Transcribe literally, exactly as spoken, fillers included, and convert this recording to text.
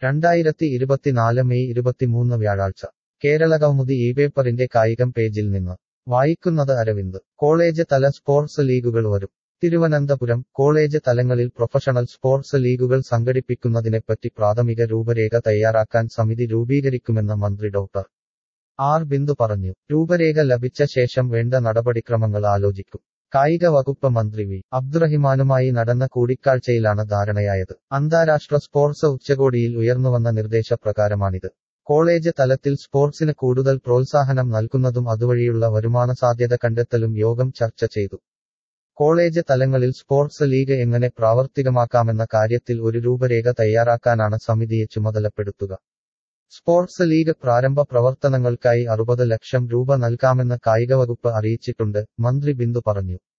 രണ്ടായിരത്തി ഇരുപത്തിനാല് മെയ് ഇരുപത്തിമൂന്ന് വ്യാഴാഴ്ച കേരളകൗമുദി ഈ പേപ്പറിന്റെ കായികം പേജിൽ നിന്ന് വായിക്കുന്നത് അരവിന്ദ് കോളേജ് തല സ്പോർട്സ് ലീഗുകൾ വരും തിരുവനന്തപുരം കോളേജ് തലങ്ങളിൽ പ്രൊഫഷണൽ സ്പോർട്സ് ലീഗുകൾ സംഘടിപ്പിക്കുന്നതിനെപ്പറ്റി പ്രാഥമിക രൂപരേഖ തയ്യാറാക്കാൻ സമിതി രൂപീകരിക്കുമെന്ന് മന്ത്രി ഡോക്ടർ ആർ ബിന്ദു പറഞ്ഞു. രൂപരേഖ ലഭിച്ച ശേഷം വേണ്ട നടപടിക്രമങ്ങൾ ആലോചിക്കും. കായിക വകുപ്പ് മന്ത്രി വി അബ്ദുറഹിമാനുമായി നടന്ന കൂടിക്കാഴ്ചയിലാണ് ധാരണയായത്. അന്താരാഷ്ട്ര സ്പോർട്സ് ഉച്ചകോടിയിൽ ഉയർന്നുവന്ന നിർദ്ദേശപ്രകാരമാണിത്. കോളേജ് തലത്തിൽ സ്പോർട്സിന് കൂടുതൽ പ്രോത്സാഹനം നൽകുന്നതും അതുവഴിയുള്ള വരുമാന സാധ്യത കണ്ടെത്തലും യോഗം ചർച്ച ചെയ്തു. കോളേജ് തലങ്ങളിൽ സ്പോർട്സ് ലീഗ് എങ്ങനെ പ്രാവർത്തികമാക്കാമെന്ന കാര്യത്തിൽ ഒരു രൂപരേഖ തയ്യാറാക്കാനാണ് സമിതിയെ ചുമതലപ്പെടുത്തുക. സ്പോർട്സ് ലീഗ് പ്രാരംഭ പ്രവർത്തനങ്ങൾക്കായി അറുപത് ലക്ഷം രൂപ നൽകാമെന്ന് കായികവകുപ്പ് അറിയിച്ചിട്ടുണ്ട്, മന്ത്രി ബിന്ദു പറഞ്ഞു.